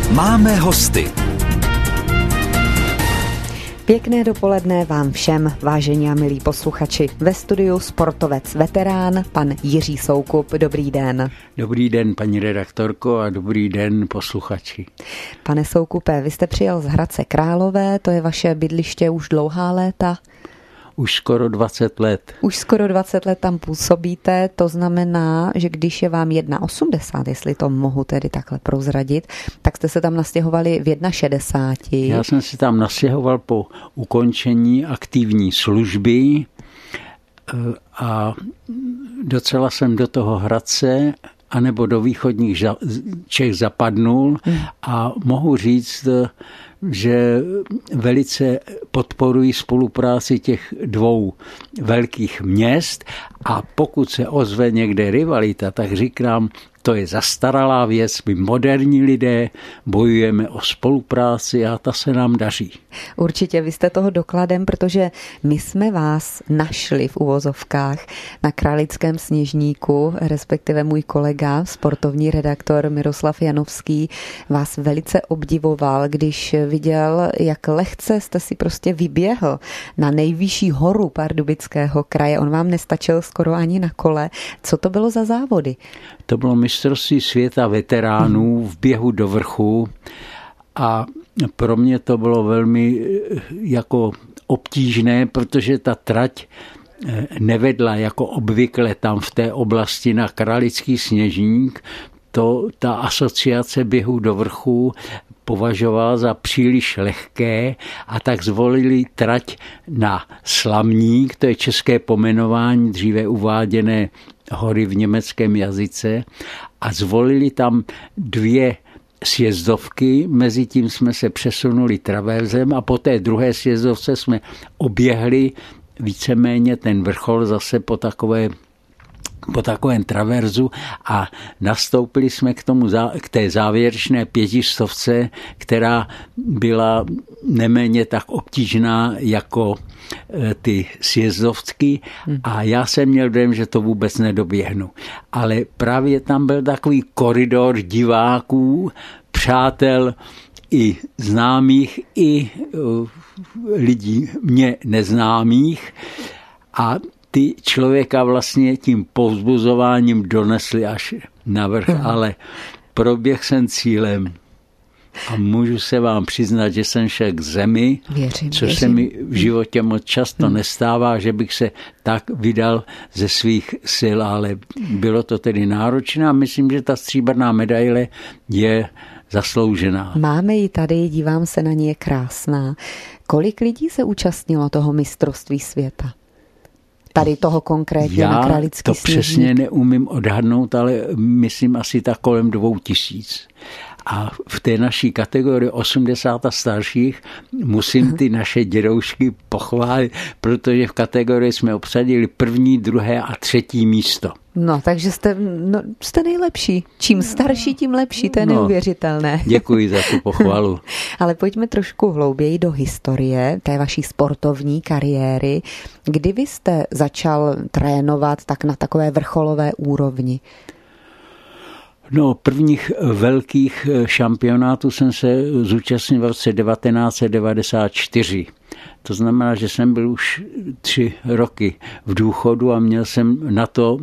Máme hosty. Pěkné dopoledne vám všem, vážení a milí posluchači. Ve studiu sportovec veterán, pan Jiří Soukup. Dobrý den. Dobrý den, paní redaktorko, a dobrý den, posluchači. Pane Soukupe, vy jste přijel z Hradce Králové, to je vaše bydliště už dlouhá léta? Už skoro 20 let. Už skoro 20 let tam působíte, to znamená, že když je vám 1,80, jestli to mohu tedy takhle prozradit, tak jste se tam nastěhovali v 61. Já jsem se tam nastěhoval po ukončení aktivní služby a docela jsem do toho Hradce anebo do východních Čech zapadnul a mohu říct, že velice podporují spolupráci těch dvou velkých měst a pokud se ozve někde rivalita, tak říkám, to je zastaralá věc, my moderní lidé bojujeme o spolupráci a ta se nám daří. Určitě, vy jste toho dokladem, protože my jsme vás našli v uvozovkách na Králickém Sněžníku, respektive můj kolega, sportovní redaktor Miroslav Janovský, vás velice obdivoval, když viděl, jak lehce jste si prostě vyběhl na nejvyšší horu Pardubického kraje. On vám nestačil skoro ani na kole. Co to bylo za závody? To bylo mistrovství světa veteránů v běhu do vrchu a pro mě to bylo velmi jako obtížné, protože ta trať nevedla jako obvykle tam v té oblasti na Králický Sněžník. Ta asociace běhu do vrchu považovala za příliš lehké a tak zvolili trať na Slamník, to je české pomenování, dříve uváděné hory v německém jazyce, a zvolili tam 2 sjezdovky, mezi tím jsme se přesunuli traverzem a po té druhé sjezdovce jsme oběhli víceméně ten vrchol zase po takovém traverzu a nastoupili jsme k té závěrečné 500, která byla neméně tak obtížná jako ty sjezdovky a já jsem měl dojem, že to vůbec nedoběhnu. Ale právě tam byl takový koridor diváků, přátel i známých, i lidí mě neznámých a ty člověka vlastně tím povzbuzováním donesli až na vrch, ale proběhl jsem cílem a můžu se vám přiznat, že jsem šel k zemi, což se mi v životě moc často nestává, že bych se tak vydal ze svých sil, ale bylo to tedy náročné a myslím, že ta stříbrná medaile je zasloužená. Máme ji tady, dívám se na ní, je krásná. Kolik lidí se účastnilo toho mistrovství světa? Tady toho konkrétně na Králický Sněžník? Já to přesně neumím odhadnout, ale myslím asi tak kolem 2000. A v té naší kategorii 80 a starších musím ty naše dědoušky pochválit, protože v kategorii jsme obsadili 1., 2. a 3. místo. No, takže jste nejlepší. Čím starší, tím lepší, to je neuvěřitelné. Děkuji za tu pochvalu. Ale pojďme trošku hlouběji do historie té vaší sportovní kariéry. Kdy vy jste začal trénovat tak na takové vrcholové úrovni? No, prvních velkých šampionátů jsem se zúčastnil v roce 1994. To znamená, že jsem byl už 3 roky v důchodu a měl jsem na to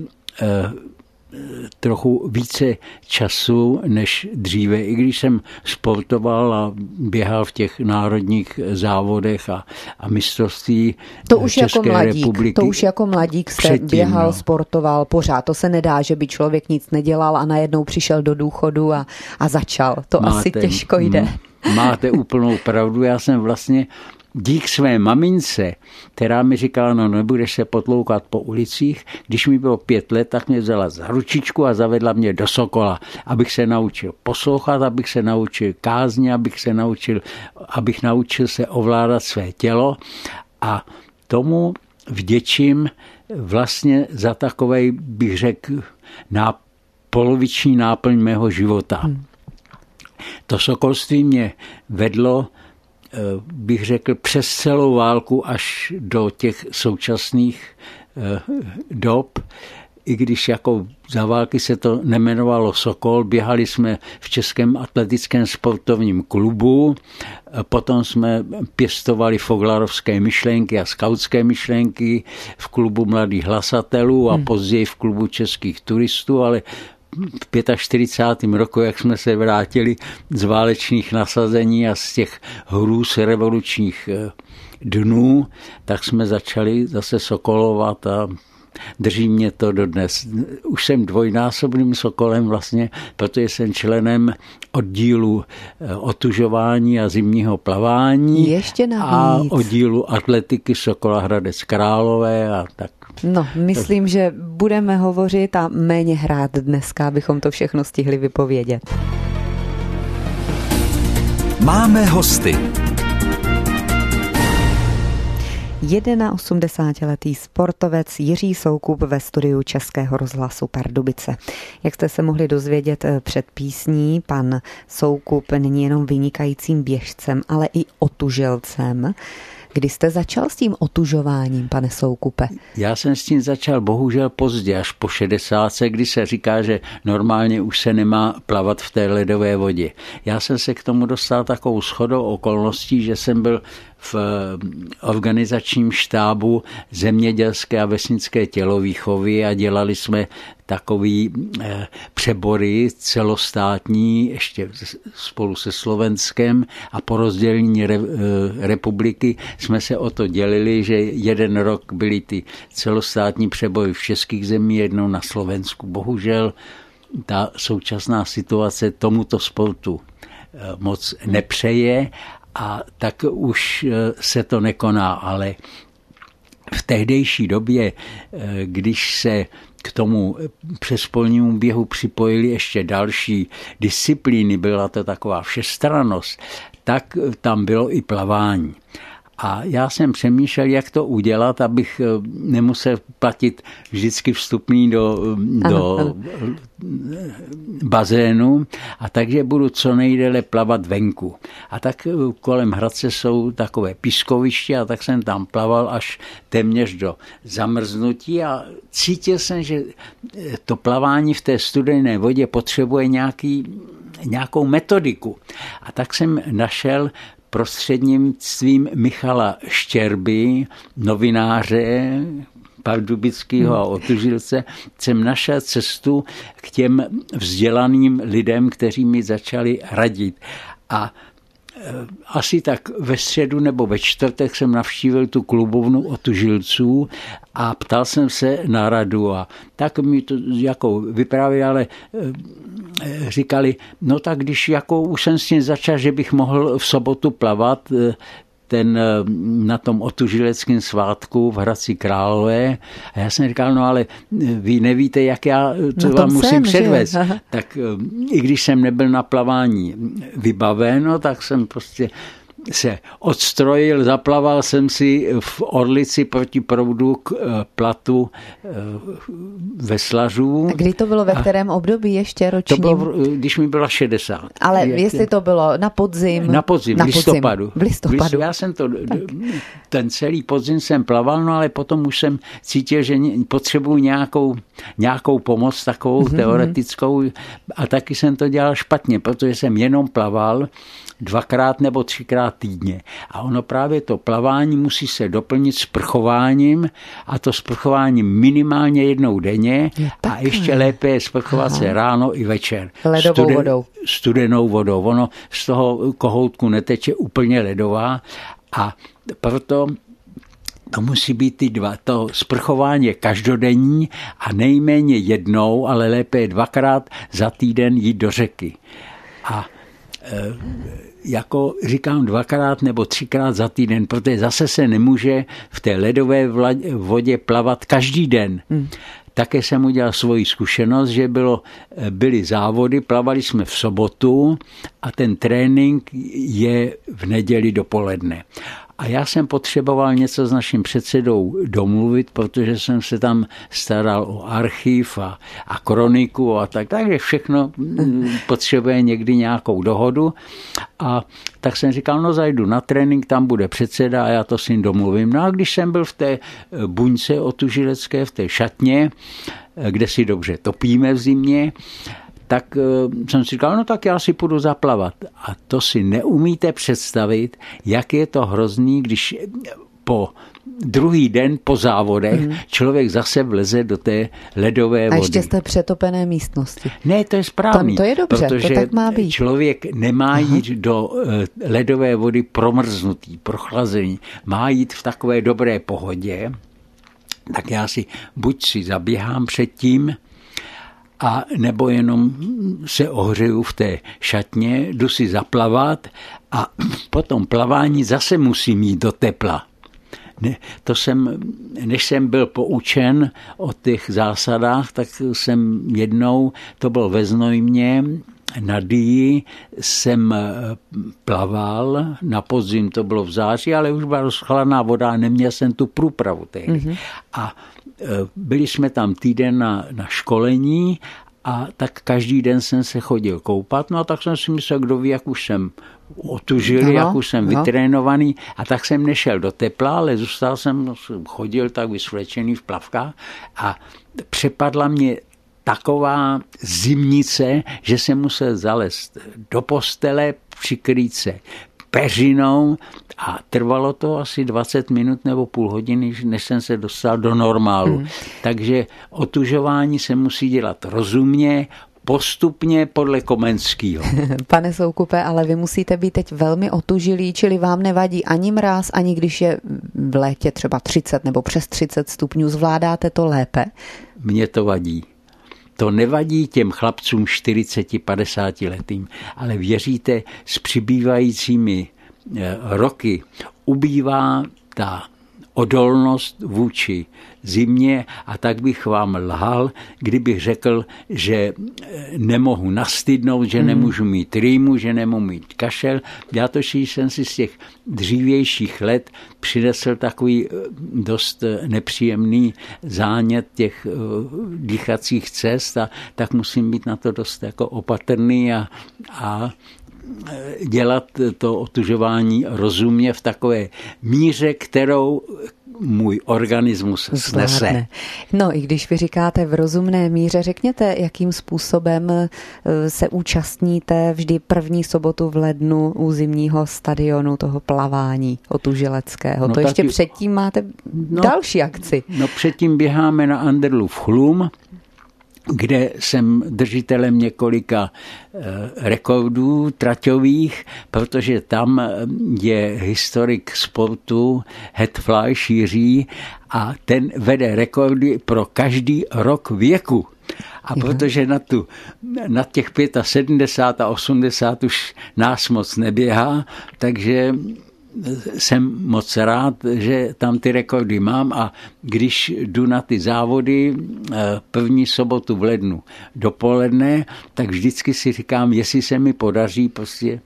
trochu více času než dříve, i když jsem sportoval a běhal v těch národních závodech a mistrovství České republiky. To už jako mladík jste předtím, běhal, sportoval pořád. To se nedá, že by člověk nic nedělal a najednou přišel do důchodu a začal. To asi těžko jde. Máte úplnou pravdu. Já jsem vlastně dík své mamince, která mi říkala, no nebudeš se potloukat po ulicích, když mi bylo 5 let, tak mě vzala za ručičku a zavedla mě do Sokola, abych se naučil poslouchat, abych se naučil kázně, abych naučil se ovládat své tělo a tomu vděčím vlastně za takovej, bych řekl, poloviční náplň mého života. To sokolství mě vedlo, bych řekl, přes celou válku až do těch současných dob. i když jako za války se to nemenovalo Sokol, běhali jsme v Českém atletickém sportovním klubu, potom jsme pěstovali foglarovské myšlenky a skautské myšlenky v klubu mladých hlasatelů a později v klubu českých turistů, ale v 45. roku, jak jsme se vrátili z válečných nasazení a z těch hrůz revolučních dnů, tak jsme začali zase sokolovat a drží mě to dodnes. Už jsem dvojnásobným sokolem vlastně, protože jsem členem oddílu otužování a zimního plavání. Ještě navíc. A oddílu atletiky Sokola Hradec Králové a tak. No, myslím, že budeme hovořit a méně hrát dneska, abychom to všechno stihli vypovědět. Máme hosty. 81letý sportovec Jiří Soukup ve studiu Českého rozhlasu Pardubice. Jak jste se mohli dozvědět před písní, pan Soukup není jenom vynikajícím běžcem, ale i otužilcem. Kdy jste začal s tím otužováním, pane Soukupe? Já jsem s tím začal bohužel pozdě, až po 60, kdy se říká, že normálně už se nemá plavat v té ledové vodě. Já jsem se k tomu dostal takovou shodou okolností, že jsem byl v organizačním štábu zemědělské a vesnické tělovýchovy a dělali jsme takový přebory celostátní, ještě spolu se Slovenskem, a po rozdělení republiky jsme se o to dělili, že jeden rok byly ty celostátní přebory v českých zemích, jednou na Slovensku. Bohužel ta současná situace tomuto sportu moc nepřeje, a tak už se to nekoná, ale v tehdejší době, když se k tomu přespolnímu běhu připojili ještě další disciplíny, byla to taková všestrannost, tak tam bylo i plavání. A já jsem přemýšlel, jak to udělat, abych nemusel platit vždycky vstupný do bazénu, a takže budu co nejdéle plavat venku. A tak kolem Hradce jsou takové pískoviště, a tak jsem tam plaval až téměř do zamrznutí a cítil jsem, že to plavání v té studené vodě potřebuje nějakou metodiku. A tak jsem našel prostřednictvím Michala Štěrby, novináře pardubického a otužilce, jsem našel cestu k těm vzdělaným lidem, kteří mi začali radit. A asi tak ve středu nebo ve čtvrtek jsem navštívil tu klubovnu otužilců a ptal jsem se na radu, a tak mi to jako vyprávěli, ale říkali, no tak když jako už jsem s tím začal, že bych mohl v sobotu plavat na tom otužileckém svátku v Hradci Králové. A já jsem říkal, no ale vy nevíte, jak já to vám musím předvést. Tak i když jsem nebyl na plavání vybaven, no, tak jsem prostě se odstrojil, zaplaval jsem si v Orlici proti proudu k platu veslařů. Kdy to bylo, ve kterém období ještě ročním? To bylo, když mi bylo 60. Ale jestli to bylo na podzim? Na podzim, v listopadu. V listopadu. Já jsem ten celý podzim jsem plaval, no ale potom už jsem cítil, že potřebuji nějakou pomoc takovou teoretickou, a taky jsem to dělal špatně, protože jsem jenom plaval 2x nebo 3x týdně. A ono právě to plavání musí se doplnit sprchováním, a to sprchováním minimálně jednou denně, a ještě lépe je sprchovat se ráno i večer. Ledovou vodou. Studenou vodou. Ono z toho kohoutku neteče úplně ledová, a proto to musí být ty dva. To sprchování je každodenní a nejméně jednou, ale lépe je 2x za týden jít do řeky. A jako říkám 2x nebo 3x za týden, protože zase se nemůže v té ledové vodě plavat každý den. Také jsem udělal svoji zkušenost, že byly závody, plavali jsme v sobotu a ten trénink je v neděli dopoledne. A já jsem potřeboval něco s naším předsedou domluvit, protože jsem se tam staral o archiv a kroniku a tak, takže všechno potřebuje někdy nějakou dohodu. A tak jsem říkal, no zajdu na trénink, tam bude předseda a já to s ním domluvím. No a když jsem byl v té buňce otužilecké, v té šatně, kde si dobře topíme v zimě, tak jsem si říkal, no tak já si půjdu zaplavat. A to si neumíte představit, jak je to hrozný, když po druhý den po závodech člověk zase vleze do té ledové vody. A ještě jste přetopené místnosti. Ne, to je správný. To je dobře, protože to tak má být. Člověk nemá jít do ledové vody promrznutý, prochlazený. Má jít v takové dobré pohodě. Tak já buď si zaběhám předtím, a nebo jenom se ohřeju v té šatně, jdu si zaplavat a po tom plavání zase musím jít do tepla. Než jsem byl poučen o těch zásadách, tak jsem jednou, to bylo ve Znojmě, na Dii jsem plaval, na podzim to bylo v září, ale už byla rozchladná voda a neměl jsem tu průpravu tehdy. Mm-hmm. A byli jsme tam týden na školení a tak každý den jsem se chodil koupat. No a tak jsem si myslel, kdo ví, jak už jsem otužil, jak už jsem vytrénovaný. A tak jsem nešel do tepla, ale chodil tak vysvlečený v plavkách a přepadla mě taková zimnice, že jsem musel zalézt do postele, přikrýt se peřinou a trvalo to asi 20 minut nebo půl hodiny, než jsem se dostal do normálu. Takže otužování se musí dělat rozumně, postupně podle Komenského. Pane Soukupe, ale vy musíte být teď velmi otužilí, čili vám nevadí ani mráz, ani když je v létě třeba 30 nebo přes 30 stupňů, zvládáte to lépe? Mně to vadí. To nevadí těm chlapcům 40-50 letým, ale věříte, s přibývajícími roky ubývá ta odolnost vůči zimě a tak bych vám lhal, kdybych řekl, že nemohu nastydnout, že nemůžu mít rýmu, že nemohu mít kašel. Já totiž jsem si z těch dřívějších let přinesl takový dost nepříjemný zánět těch dýchacích cest a tak musím být na to dost jako opatrný a dělat to otužování rozumně v takové míře, kterou můj organismus snese. No i když vy říkáte v rozumné míře, řekněte, jakým způsobem se účastníte vždy první sobotu v lednu u zimního stadionu toho plavání otužileckého. To ještě předtím máte další akci. No předtím běháme na Anderlův chlum, kde jsem držitelem několika rekordů traťových, protože tam je historik sportu Hetfly Šíří a ten vede rekordy pro každý rok věku. A protože na těch 75 a 80 už nás moc neběhá, takže jsem moc rád, že tam ty rekordy mám a když jdu na ty závody první sobotu v lednu dopoledne, tak vždycky si říkám, jestli se mi podaří prostě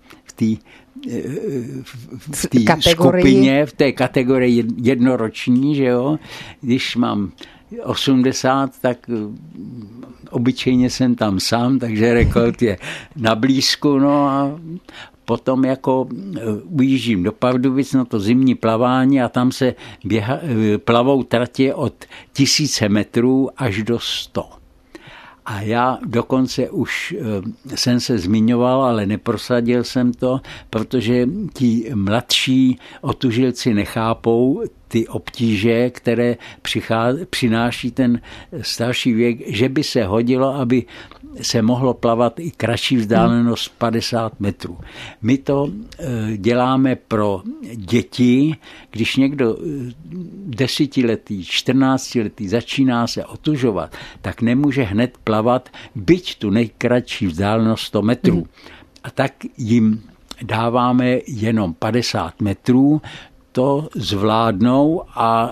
v té skupině, v té kategorii jednoroční, že jo, když mám 80, tak obyčejně jsem tam sám, takže rekord je na blízku, no a potom jako ujíždím do Pardubic na to zimní plavání a tam se plavou tratě od 1000 metrů až do 100. A já dokonce už jsem se zmiňoval, ale neprosadil jsem to, protože ti mladší otužilci nechápou ty obtíže, které přináší ten starší věk, že by se hodilo, aby se mohlo plavat i kratší vzdálenost 50 metrů. My to děláme pro děti, když někdo 10letý, 14letý začíná se otužovat, tak nemůže hned plavat, byť tu nejkratší vzdálenost 100 metrů. A tak jim dáváme jenom 50 metrů, to zvládnou a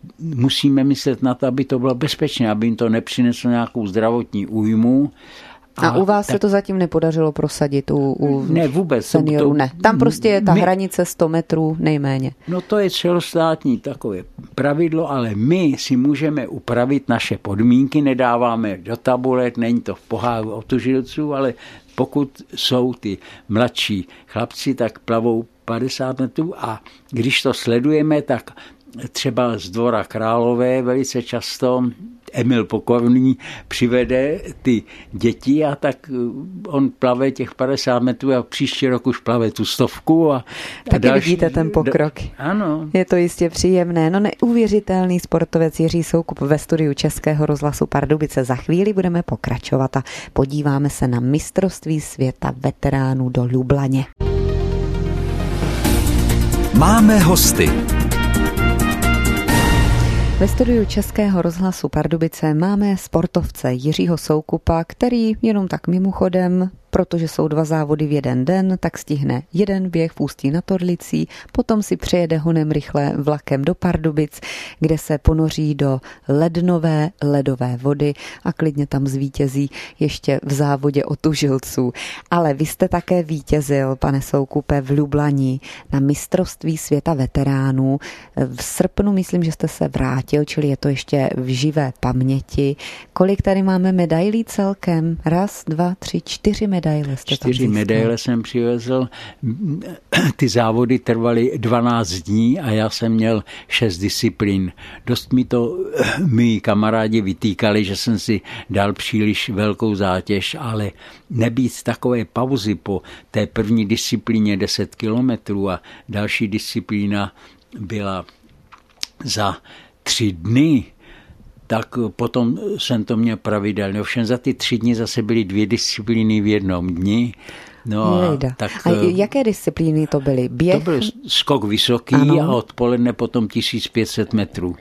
musíme myslet na to, aby to bylo bezpečné, aby jim to nepřineslo nějakou zdravotní újmu A u vás se to zatím nepodařilo prosadit ne, vůbec, seniorů? Ne. Tam prostě je ta hranice 100 metrů nejméně. No to je celostátní takové pravidlo, ale my si můžeme upravit naše podmínky, nedáváme do tabulek, není to v poháru otužilců, ale pokud jsou ty mladší chlapci, tak plavou 50 metrů a když to sledujeme, tak třeba z Dvora Králové velice často Emil Pokorný přivede ty děti a tak on plave těch 50 metrů a příští rok už plave tu 100. Taky vidíte ten pokrok. Ano. Je to jistě příjemné. No neuvěřitelný sportovec Jiří Soukup ve studiu Českého rozhlasu Pardubice. Za chvíli budeme pokračovat a podíváme se na mistrovství světa veteránů do Lublaně. Máme hosty. Ve studiu Českého rozhlasu Pardubice máme sportovce Jiřího Soukupa, který jenom tak mimochodem, protože jsou 2 závody v jeden den, tak stihne jeden běh v Ústí nad Orlicí, potom si přejede honem rychle vlakem do Pardubic, kde se ponoří do lednové ledové vody a klidně tam zvítězí ještě v závodě otužilců. Ale vy jste také vítězil, pane Soukupe, v Lublani na mistrovství světa veteránů. V srpnu myslím, že jste se vrátil, čili je to ještě v živé paměti. Kolik tady máme medailí celkem? 1, 2, 3, 4 medaile. 4 medaile jsem přivezl. Ty závody trvaly 12 dní a já jsem měl 6 disciplín. Dost mi to mý kamarádi vytýkali, že jsem si dal příliš velkou zátěž, ale nebýt takové pauzy po té první disciplíně 10 kilometrů a další disciplína byla za 3 dny, tak potom jsem to měl pravidelně. Ovšem za ty 3 dny zase byly 2 disciplíny v jednom dni. No a jaké disciplíny to byly? Běh? To byl skok vysoký, ano. A odpoledne potom 1500 metrů.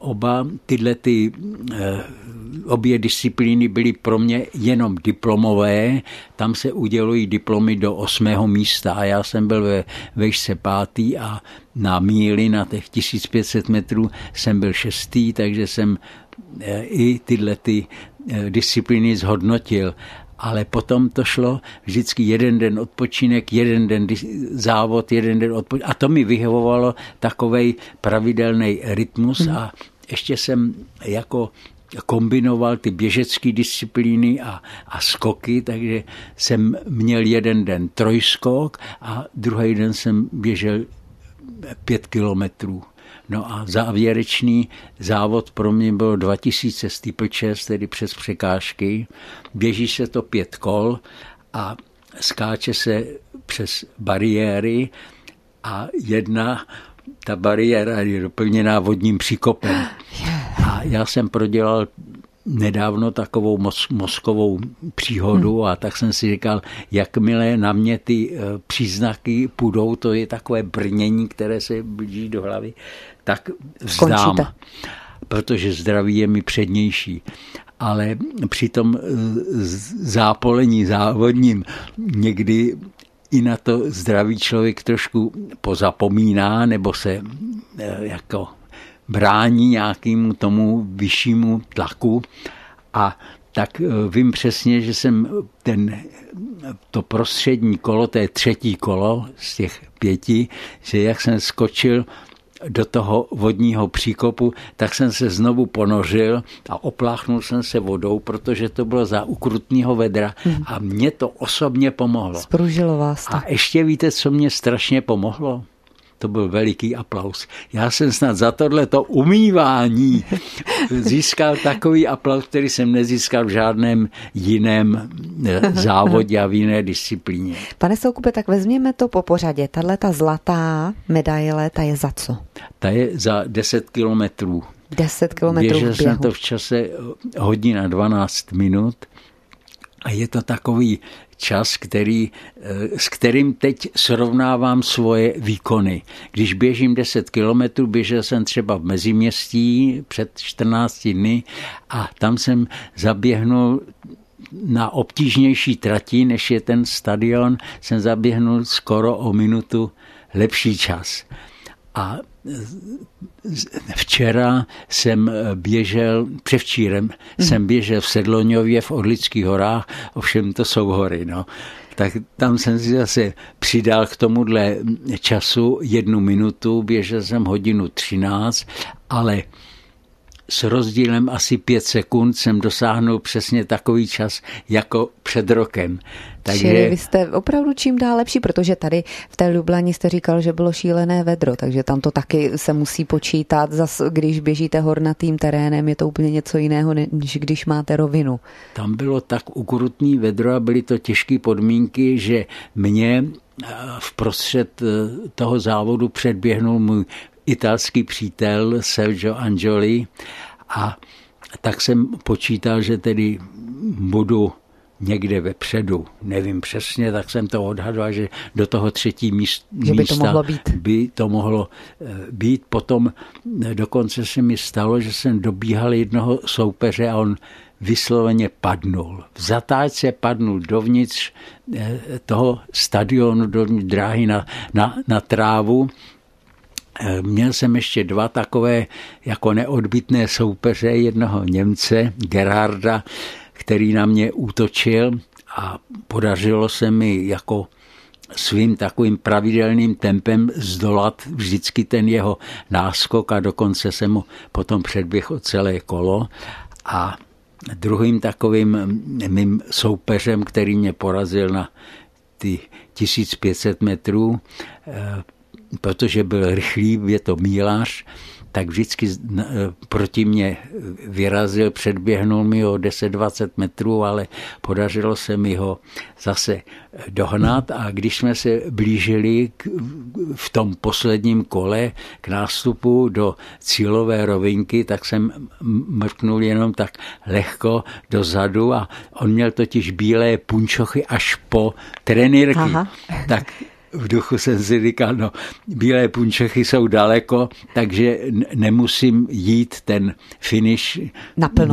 Obě disciplíny byly pro mě jenom diplomové, tam se udělují diplomy do 8. místa a já jsem byl ve výšce 5. a na míli na těch 1500 metrů jsem byl 6., takže jsem i tyhle disciplíny zhodnotil. Ale potom to šlo vždycky jeden den odpočinek, jeden den závod, jeden den odpočinek. A to mi vyhovovalo takovej pravidelný rytmus a ještě jsem jako kombinoval ty běžecké disciplíny a skoky, takže jsem měl jeden den trojskok a druhý den jsem běžel 5 kilometrů. No a závěrečný závod pro mě bylo 2000 steeplechase, tedy přes překážky. Běží se to 5 kol a skáče se přes bariéry a ta bariéra je doplněná vodním příkopem. A já jsem prodělal nedávno takovou mozkovou příhodu a tak jsem si říkal, jakmile na mě ty příznaky půjdou, to je takové brnění, které se blíží do hlavy, tak vzdám, protože zdraví je mi přednější. Ale při tom zápolení závodním někdy i na to zdravý člověk trošku pozapomíná nebo se jako brání nějakému tomu vyššímu tlaku a tak vím přesně, že jsem to prostřední kolo, to je 3. kolo z těch 5, že jak jsem skočil do toho vodního příkopu, tak jsem se znovu ponořil a opláchnul jsem se vodou, protože to bylo za ukrutného vedra a mě to osobně pomohlo. Spružilo vás to. A ještě víte, co mě strašně pomohlo? To byl veliký aplaus. Já jsem snad za tohleto umývání získal takový aplaus, který jsem nezískal v žádném jiném závodě a v jiné disciplíně. Pane Soukupe, tak vezměme to po pořadě. Tato zlatá medaile, ta je za co? Ta je za 10 kilometrů. 10 kilometrů v běhu. Běžel jsem to v čase 1 hodina 12 minut a je to takový čas, s kterým teď srovnávám svoje výkony. Když běžím 10 kilometrů, běžel jsem třeba v Meziměstí před 14 dny a tam jsem zaběhnul na obtížnější trati, než je ten stadion, jsem zaběhnul skoro o minutu lepší čas. A včera jsem běžel, převčírem jsem běžel v Sedloňově v Orlických horách, ovšem to jsou hory, no. Tak tam jsem si zase přidal k tomuhle času 1 minutu, běžel jsem 1:13, ale s rozdílem asi 5 sekund jsem dosáhnul přesně takový čas jako před rokem. Takže vy jste opravdu čím dál lepší, protože tady v té Lublani jste říkal, že bylo šílené vedro, takže tam to taky se musí počítat. Zas, když běžíte hornatým terénem, je to úplně něco jiného, než když máte rovinu. Tam bylo tak ukrutný vedro a byly to těžké podmínky, že mě vprostřed toho závodu předběhnul můj italský přítel Sergio Angioli a tak jsem počítal, že tedy budu někde vepředu. Nevím přesně, tak jsem to odhadoval, že do toho 3. místa by to mohlo být. Potom dokonce se mi stalo, že jsem dobíhal jednoho soupeře a on vysloveně padnul. V zatáčce padnul dovnitř toho stadionu, dovnitř dráhy na trávu. Měl jsem ještě 2 takové jako neodbytné soupeře, jednoho Němce, Gerharda, který na mě útočil a podařilo se mi jako svým takovým pravidelným tempem zdolat vždycky ten jeho náskok a dokonce jsem mu potom předběhl o celé kolo. A druhým takovým mým soupeřem, který mě porazil na ty 1500 metrů, protože byl rychlý, je to mílař, tak vždycky proti mě vyrazil, předběhnul mi ho 10-20 metrů, ale podařilo se mi ho zase dohnat a když jsme se blížili v tom posledním kole k nástupu do cílové rovinky, tak jsem mrknul jenom tak lehko dozadu a on měl totiž bílé punčochy až po trenýrky. Tak v duchu jsem si říkal, no, bílé punčochy jsou daleko, takže nemusím jít ten finish naplno.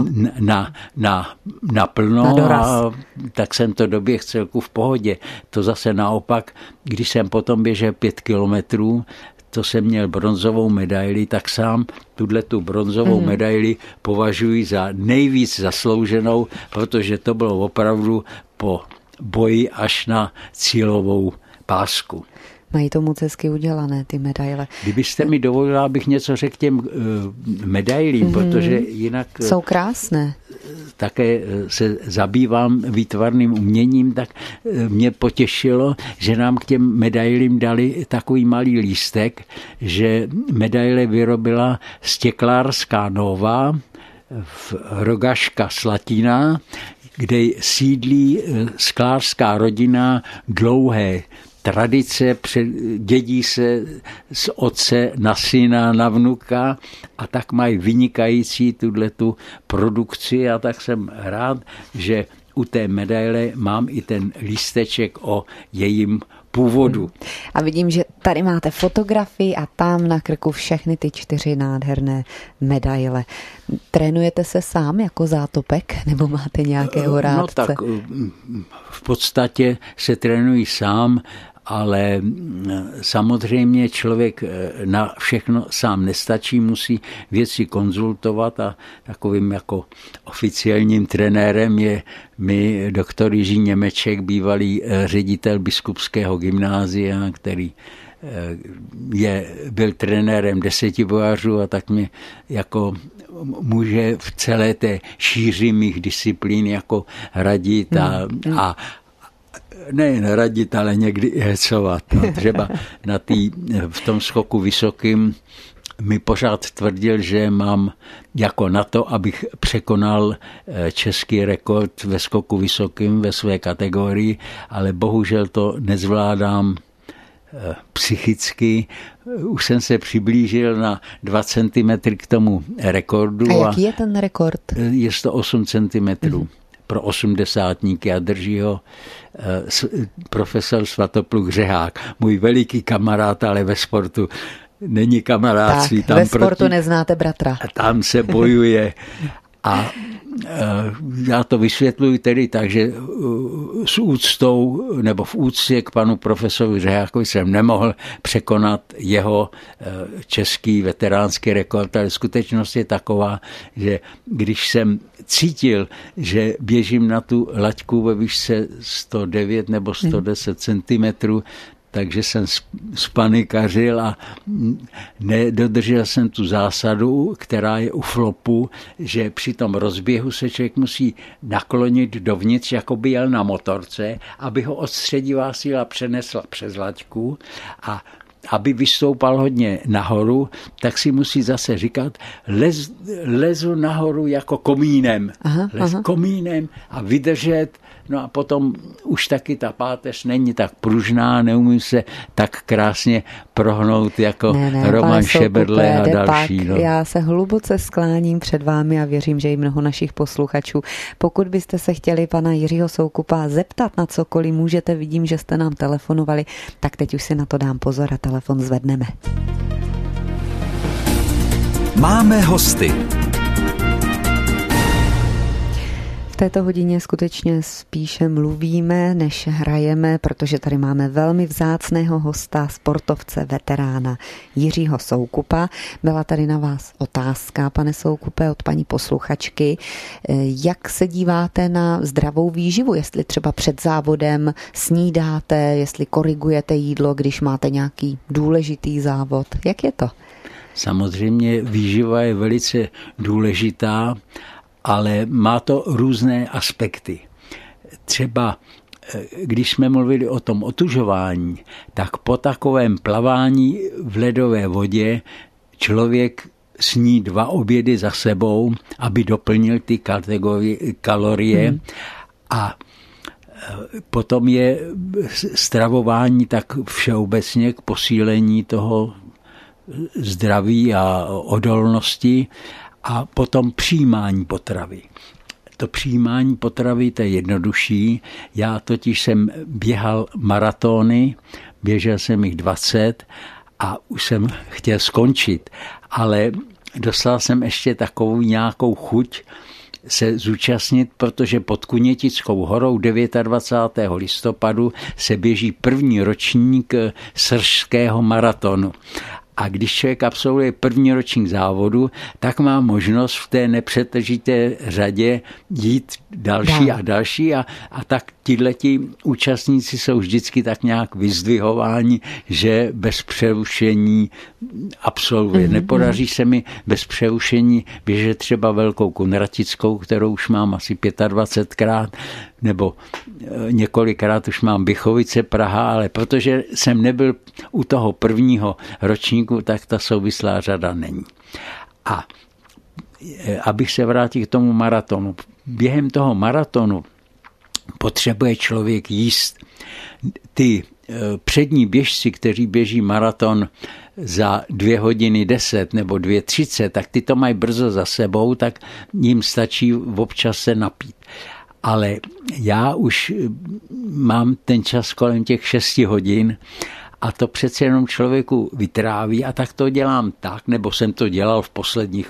Naplno a tak jsem to doběhl celku v pohodě. To zase naopak, když jsem potom běžel 5 kilometrů, to jsem měl bronzovou medaili, tak sám tu bronzovou medaili považuji za nejvíc zaslouženou, protože to bylo opravdu po boji až na cílovou pásku. Mají to moc hezky udělané, ty medaile. Kdybyste mi dovolila, abych něco řekl těm medailím, protože jinak... Jsou krásné. Také se zabývám výtvarným uměním, tak mě potěšilo, že nám k těm medailím dali takový malý lístek, že medaile vyrobila Stěklářská Nova v Rogaška Slatina, kde sídlí sklářská rodina dlouhé tradice, dědí se z otce na syna, na vnuka a tak mají vynikající tu produkci a tak jsem rád, že u té medaile mám i ten lísteček o jejím původu. A vidím, že tady máte fotografii a tam na krku všechny ty 4 nádherné medaile. Trénujete se sám jako zátopek nebo máte nějakého rádce? No tak v podstatě se trénuji sám, ale samozřejmě člověk na všechno sám nestačí, musí věci konzultovat a takovým jako oficiálním trenérem je mi doktor Jiří Němeček, bývalý ředitel biskupského gymnázia, který byl trenérem 10 bojařů a tak mě jako může v celé té šíři mých disciplín jako radit a nejen radit, ale někdy i hecovat. No, třeba v tom skoku vysokým mi pořád tvrdil, že mám jako na to, abych překonal český rekord ve skoku vysokým ve své kategorii, ale bohužel to nezvládám psychicky. Už jsem se přiblížil na 2 cm k tomu rekordu. A jaký je ten rekord? Je to 8 cm. Pro 80níky a drží ho profesor Svatopluk Řehák, můj veliký kamarád, ale ve sportu není kamarádství. Tak, ve sportu neznáte bratra. Tam se bojuje A já to vysvětluji tedy tak, že s úctou nebo v úctě k panu profesoru Řehákovi jsem nemohl překonat jeho český veteránský rekord, ale skutečnost je taková, že když jsem cítil, že běžím na tu laťku ve výšce 109 nebo 110 cm, takže jsem spanikařil a nedodržel jsem tu zásadu, která je u flopu, že při tom rozběhu se člověk musí naklonit dovnitř, jako by jel na motorce, aby ho odstředivá síla přenesla přes laťku a aby vystoupal hodně nahoru, tak si musí zase říkat, lezu nahoru jako komínem. Komínem a vydržet. No a potom už taky ta páteř není tak pružná, neumí se tak krásně prohnout jako Roman Šeberle a další. No. Já se hluboce skláním před vámi a věřím, že i mnoho našich posluchačů. Pokud byste se chtěli pana Jiřího Soukupa zeptat na cokoliv, můžete, vidím, že jste nám telefonovali, tak teď už si na to dám pozor a telefon zvedneme. Máme hosty. V této hodině skutečně spíše mluvíme, než hrajeme, protože tady máme velmi vzácného hosta, sportovce, veterána Jiřího Soukupa. Byla tady na vás otázka, pane Soukupe, od paní posluchačky. Jak se díváte na zdravou výživu, jestli třeba před závodem snídáte, jestli korigujete jídlo, když máte nějaký důležitý závod? Jak je to? Samozřejmě výživa je velice důležitá, ale má to různé aspekty. Třeba když jsme mluvili o tom otužování, tak po takovém plavání v ledové vodě člověk sní 2 obědy za sebou, aby doplnil ty kalorie a potom je stravování tak všeobecně k posílení toho zdraví a odolnosti a potom přijímání potravy. To přijímání potravy, to je jednodušší. Já totiž jsem běhal maratony, běžel jsem jich 20 a už jsem chtěl skončit, ale dostal jsem ještě takovou nějakou chuť se zúčastnit, protože pod Kunětickou horou 29. listopadu se běží první ročník sršského maratonu. A když člověk absolvuje první ročník závodu, tak má možnost v té nepřetržité řadě jít další a další a tak tihleti účastníci jsou vždycky tak nějak vyzdvihováni, že bez přerušení absolvuje. Nepodaří se mi bez přerušení běžet třeba Velkou Kunratickou, kterou už mám asi 25krát, nebo několikrát už mám Bychovice, Praha, ale protože jsem nebyl u toho prvního ročníku, tak ta souvislá řada není. A abych se vrátil k tomu maratonu. Během toho maratonu potřebuje člověk jíst. Ty přední běžci, kteří běží maraton za 2 hodiny 10 nebo 2:30, tak ty to mají brzo za sebou, tak jim stačí občas se napít. Ale já už mám ten čas kolem těch 6 hodin a to přece jenom člověku vytráví a tak to dělám tak, nebo jsem to dělal v posledních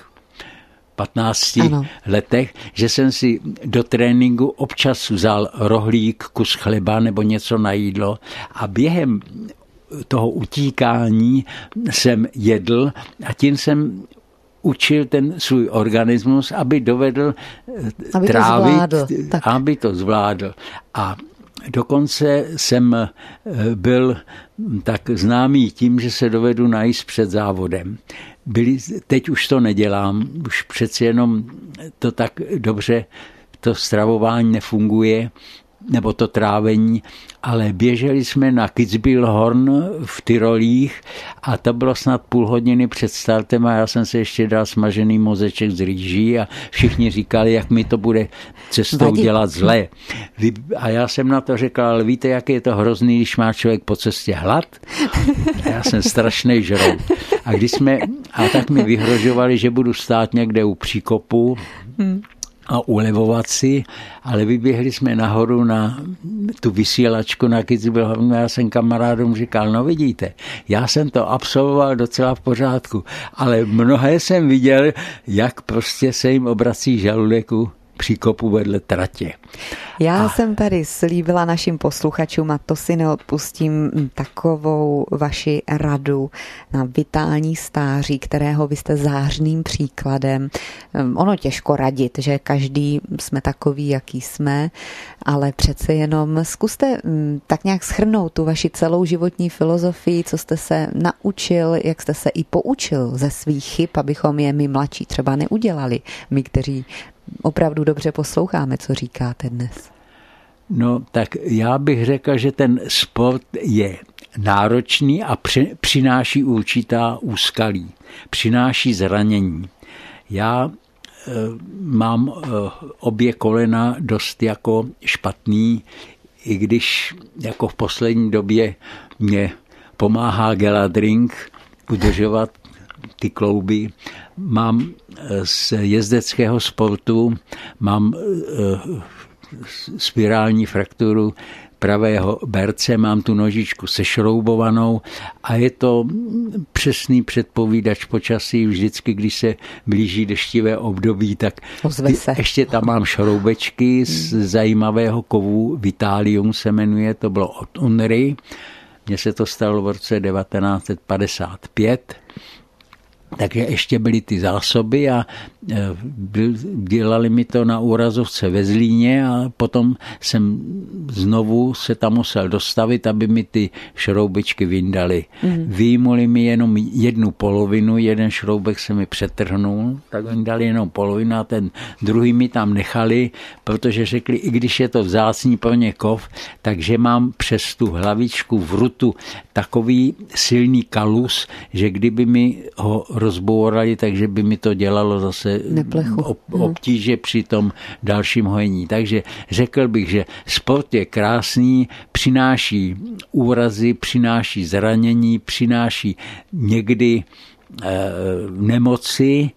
15 letech, že jsem si do tréninku občas vzal rohlík, kus chleba nebo něco na jídlo a během toho utíkání jsem jedl a tím jsem učil ten svůj organismus, aby dovedl trávit, aby to zvládl. A dokonce jsem byl tak známý tím, že se dovedu najíst před závodem. Teď už to nedělám, už přeci jenom to tak dobře, to stravování nefunguje, nebo to trávení, ale běželi jsme na Kitzbühelhorn v Tyrolích a to bylo snad půl hodiny před startem a já jsem se ještě dal smažený mozeček z rýží a všichni říkali, jak mi to bude cestou dělat zle. A já jsem na to řekl, ale víte, jak je to hrozný, když má člověk po cestě hlad? A já jsem strašnej žrout. A tak mi vyhrožovali, že budu stát někde u příkopu a ulevovat si, ale vyběhli jsme nahoru na tu vysílačku na Kitzbühel. Já jsem kamarádům říkal, no vidíte, já jsem to absolvoval docela v pořádku, ale mnohé jsem viděl, jak prostě se jim obrací žaludek u příkopu vedle tratě. Já jsem tady slíbila našim posluchačům, a to si neodpustím, takovou vaši radu na vitální stáří, kterého vy jste zářným příkladem. Ono těžko radit, že každý jsme takový, jaký jsme, ale přece jenom zkuste tak nějak shrnout tu vaši celou životní filozofii, co jste se naučil, jak jste se i poučil ze svých chyb, abychom je my mladší třeba neudělali, my, kteří opravdu dobře posloucháme, co říkáte dnes. No tak já bych řekl, že ten sport je náročný a přináší určitá úskalí, přináší zranění. Já mám obě kolena dost jako špatný, i když jako v poslední době mě pomáhá Geladrink udržovat ty klouby. Mám z jezdeckého sportu, mám spirální frakturu pravého berce, mám tu nožičku sešroubovanou a je to přesný předpovídač počasí. Vždycky, když se blíží deštivé období, tak ještě tam mám šroubečky z zajímavého kovu, Vitalium se jmenuje, to bylo od Unry. Mně se to stalo v roce 1955. Takže ještě byly ty zásoby a dělali mi to na úrazovce ve Zlíně a potom jsem znovu se tam musel dostavit, aby mi ty šroubičky vyndali. Vyjmuli mi jenom jednu polovinu, jeden šroubek se mi přetrhnul, tak oni dali jenom polovinu a ten druhý mi tam nechali, protože řekli, i když je to vzácný pro ně kov, takže mám přes tu hlavičku vrutu takový silný kalus, že kdyby mi ho rozbourali, takže by mi to dělalo zase obtíže při tom dalším hojení. Takže řekl bych, že sport je krásný, přináší úrazy, přináší zranění, přináší někdy nemoci,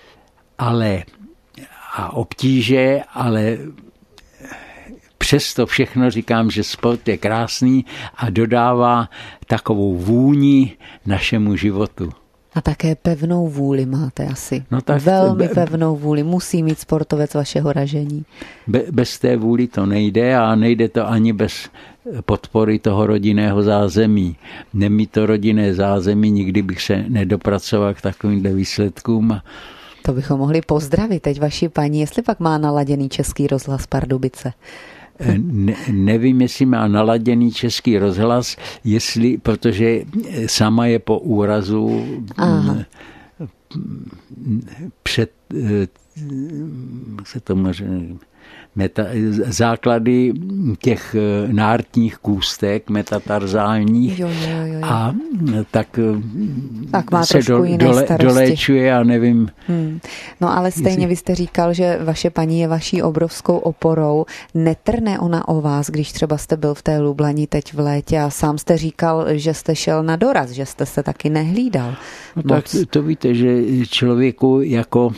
a obtíže, ale přesto všechno říkám, že sport je krásný a dodává takovou vůni našemu životu. A také pevnou vůli máte asi. No tak velmi pevnou vůli. Musí mít sportovec vašeho ražení. Bez té vůli to nejde a nejde to ani bez podpory toho rodinného zázemí. Nemít to rodinné zázemí, nikdy bych se nedopracoval k takovýmhle výsledkům. To bychom mohli pozdravit teď vaši paní, jestli pak má naladěný Český rozhlas Pardubice. Nevím, jestli má naladěný Český rozhlas, protože sama je po úrazu základy těch nártních kůstek metatarzálních jo. A tak má se doléčuje, já nevím. No ale stejně vy jste říkal, že vaše paní je vaší obrovskou oporou. Netrne ona o vás, když třeba jste byl v té Lublani teď v létě a sám jste říkal, že jste šel na doraz, že jste se taky nehlídal. No tak to víte, že člověku jako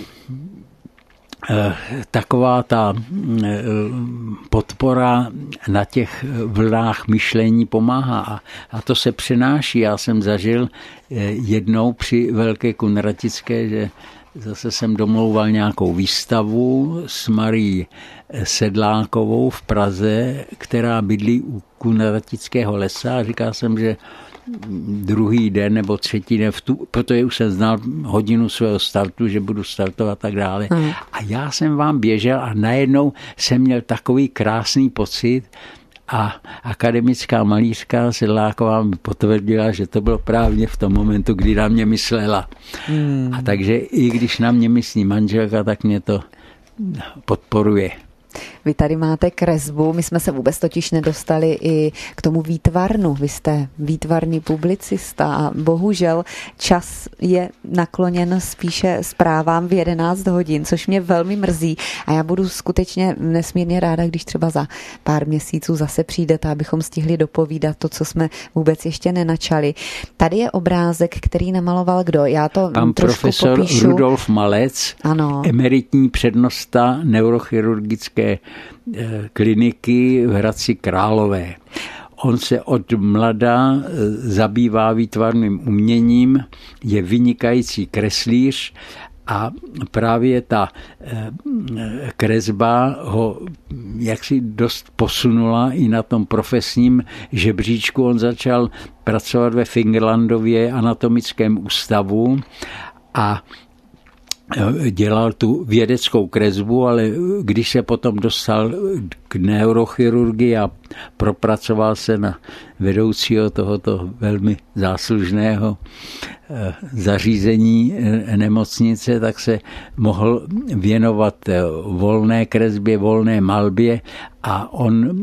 taková ta podpora na těch vlnách myšlení pomáhá a to se přenáší. Já jsem zažil jednou při Velké Kunratické, že zase jsem domlouval nějakou výstavu s Marí Sedlákovou v Praze, která bydlí u Kunratického lesa a říkal jsem, že druhý den nebo třetí den, protože už jsem znal hodinu svého startu, že budu startovat a tak dále. A já jsem vám běžel a najednou jsem měl takový krásný pocit a akademická malířka Sedláková mi potvrdila, že to bylo právě v tom momentu, kdy na mě myslela. A takže i když na mě myslí manželka, tak mě to podporuje. Vy tady máte kresbu, my jsme se vůbec totiž nedostali i k tomu výtvarnu. Vy jste výtvarný publicista a bohužel čas je nakloněn spíše zprávám v 11 hodin, což mě velmi mrzí a já budu skutečně nesmírně ráda, když třeba za pár měsíců zase přijdete, abychom stihli dopovídat to, co jsme vůbec ještě nenačali. Tady je obrázek, který namaloval kdo? Já to pan trošku profesor popíšu. Rudolf Malec, ano. Emeritní přednosta neurochirurgické kliniky v Hradci Králové. On se od mlada zabývá výtvarným uměním, je vynikající kreslíř a právě ta kresba ho jaksi dost posunula i na tom profesním žebříčku. On začal pracovat ve Fingerlandově anatomickém ústavu a dělal tu vědeckou kresbu, ale když se potom dostal k neurochirurgii a propracoval se na vedoucího tohoto velmi záslužného zařízení nemocnice, tak se mohl věnovat volné kresbě, volné malbě a on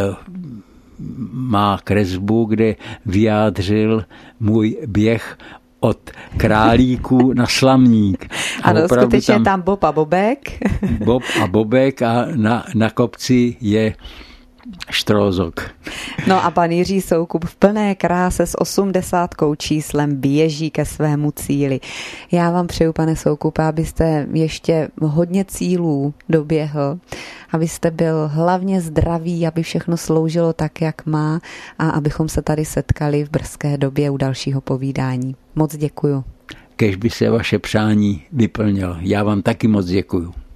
má kresbu, kde vyjádřil můj běh od králíků na slamník. Ano, skutečně tam Bob a Bobek. Bob a Bobek a na kopci je Štrózok. No a pan Jiří Soukup v plné kráse s 80 číslem běží ke svému cíli. Já vám přeju, pane Soukupa, abyste ještě hodně cílů doběhl, abyste byl hlavně zdravý, aby všechno sloužilo tak, jak má a abychom se tady setkali v brzké době u dalšího povídání. Moc děkuju. Kéž by se vaše přání vyplnilo. Já vám taky moc děkuju.